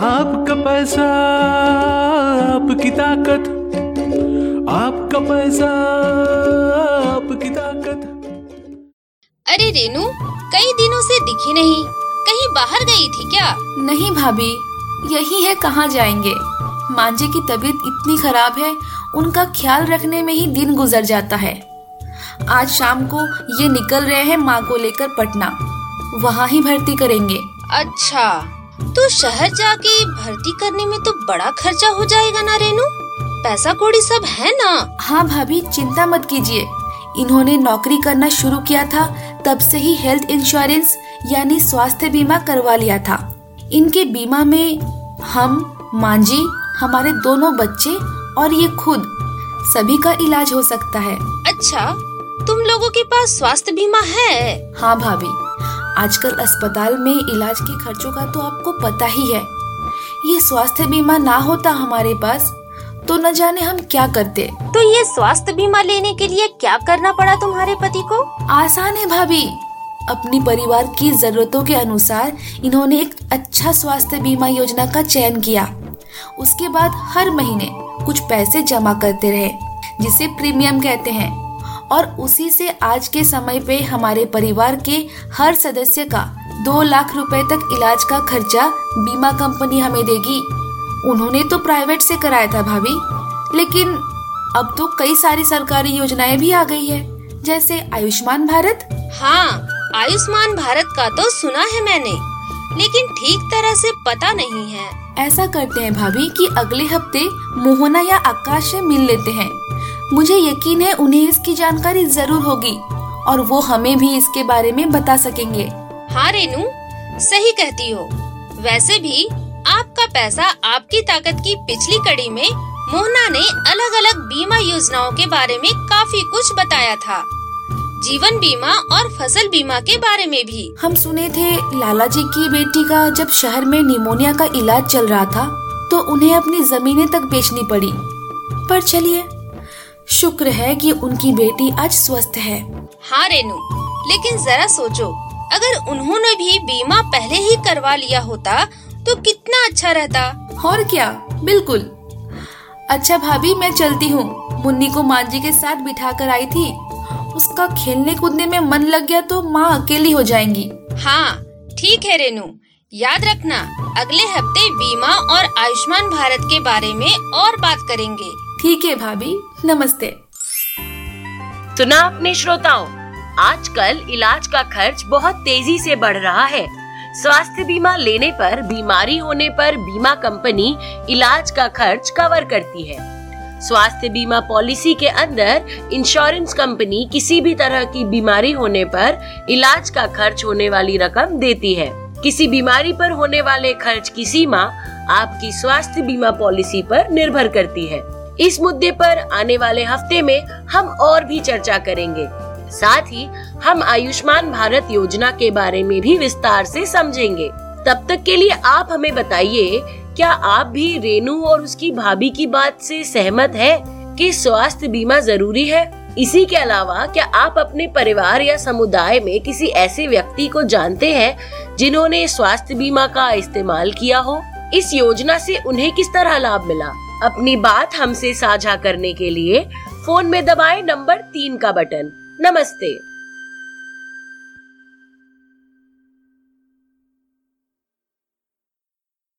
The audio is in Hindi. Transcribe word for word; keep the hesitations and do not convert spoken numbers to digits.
आपका पैसा आपकी ताकत, आपका पैसा आपकी ताकत। अरे रेनू, कई दिनों से दिखी नहीं, कहीं बाहर गई थी क्या? नहीं भाभी, यही है, कहाँ जाएंगे। मांझे की तबीयत इतनी खराब है, उनका ख्याल रखने में ही दिन गुजर जाता है। आज शाम को ये निकल रहे हैं माँ को लेकर पटना, वहाँ ही भर्ती करेंगे। अच्छा, तो शहर जाके भर्ती करने में तो बड़ा खर्चा हो जाएगा ना रेनू? पैसा कौड़ी सब है ना? हाँ भाभी, चिंता मत कीजिए। इन्होंने नौकरी करना शुरू किया था तब से ही हेल्थ इंश्योरेंस यानी स्वास्थ्य बीमा करवा लिया था। इनके बीमा में हम, मांझी, हमारे दोनों बच्चे और ये खुद सभी का इलाज हो सकता है। अच्छा, तुम लोगों के पास स्वास्थ्य बीमा है? हाँ भाभी, आजकल अस्पताल में इलाज के खर्चों का तो आपको पता ही है। ये स्वास्थ्य बीमा ना होता हमारे पास तो न जाने हम क्या करते। तो ये स्वास्थ्य बीमा लेने के लिए क्या करना पड़ा तुम्हारे पति को? आसान है भाभी, अपनी परिवार की जरूरतों के अनुसार इन्होंने एक अच्छा स्वास्थ्य बीमा योजना का चयन किया। उसके बाद हर महीने कुछ पैसे जमा करते रहे, जिसे प्रीमियम कहते हैं, और उसी से आज के समय पे हमारे परिवार के हर सदस्य का दो लाख रुपए तक इलाज का खर्चा बीमा कंपनी हमें देगी। उन्होंने तो प्राइवेट से कराया था भाभी, लेकिन अब तो कई सारी सरकारी योजनाएं भी आ गई है, जैसे आयुष्मान भारत। हाँ, आयुष्मान भारत का तो सुना है मैंने, लेकिन ठीक तरह से पता नहीं है। ऐसा करते हैं भाभी कि अगले हफ्ते मोहना या आकाश से मिल लेते हैं। मुझे यकीन है उन्हें इसकी जानकारी जरूर होगी और वो हमें भी इसके बारे में बता सकेंगे। हाँ रेनू, सही कहती हो। वैसे भी आपका पैसा आपकी ताकत की पिछली कड़ी में मोहना ने अलग अलग बीमा योजनाओं के बारे में काफी कुछ बताया था, जीवन बीमा और फसल बीमा के बारे में भी। हम सुने थे लाला जी की बेटी का जब शहर में निमोनिया का इलाज चल रहा था तो उन्हें अपनी जमीनें तक बेचनी पड़ी। पर चलिए, शुक्र है कि उनकी बेटी आज स्वस्थ है। हाँ रेनू, लेकिन जरा सोचो, अगर उन्होंने भी बीमा पहले ही करवा लिया होता तो कितना अच्छा रहता। और क्या, बिल्कुल। अच्छा भाभी, मैं चलती हूँ। मुन्नी को माँ जी के साथ बिठा कर आई थी, उसका खेलने कूदने में मन लग गया तो माँ अकेली हो जाएंगी। हाँ ठीक है रेनू, याद रखना अगले हफ्ते बीमा और आयुष्मान भारत के बारे में और बात करेंगे। ठीक है भाभी, नमस्ते। सुना आपने श्रोताओं, आजकल इलाज का खर्च बहुत तेजी से बढ़ रहा है। स्वास्थ्य बीमा लेने पर बीमारी होने पर बीमा कंपनी इलाज का खर्च कवर करती है। स्वास्थ्य बीमा पॉलिसी के अंदर इंश्योरेंस कंपनी किसी भी तरह की बीमारी होने पर इलाज का खर्च होने वाली रकम देती है। किसी बीमारी पर होने वाले खर्च की सीमा आपकी स्वास्थ्य बीमा पॉलिसी पर निर्भर करती है। इस मुद्दे पर आने वाले हफ्ते में हम और भी चर्चा करेंगे। साथ ही हम आयुष्मान भारत योजना के बारे में भी विस्तार से समझेंगे। तब तक के लिए आप हमें बताइए, क्या आप भी रेनू और उसकी भाभी की बात से सहमत हैं कि स्वास्थ्य बीमा जरूरी है? इसी के अलावा क्या आप अपने परिवार या समुदाय में किसी ऐसे व्यक्ति को जानते हैं जिन्होंने स्वास्थ्य बीमा का इस्तेमाल किया हो? इस योजना से उन्हें किस तरह लाभ मिला? अपनी बात हमसे साझा करने के लिए फोन में दबाएं नंबर तीन का बटन। नमस्ते।